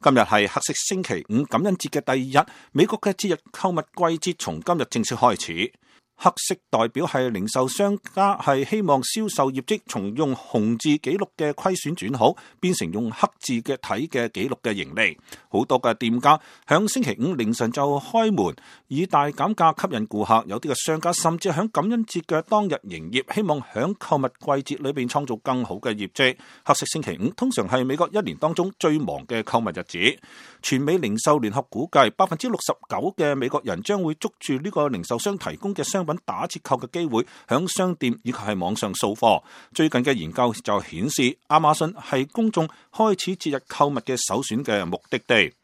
今日係黑色星期五，感恩節嘅第二日，美國嘅節日購物季節從今日正式開始。黑色代表係零售商家係希望銷售業績從用紅字記錄嘅虧損轉好，變成用黑字嘅睇嘅記錄嘅盈利。好多嘅店家響星期五凌晨就開門，以大減價吸引顧客。有啲嘅商家甚至響感恩節嘅當日營業，希望響購物季節裏邊創造更好嘅業績。黑色星期五通常係美國一年當中最忙嘅購物日子。全美零售聯合估計，69%嘅美國人將會捉住呢個零售商提供嘅商品打折扣嘅機會，響商店以及係網上掃貨。最近嘅研究就顯示，亞馬遜係公眾開始節日購物嘅首選嘅目的地。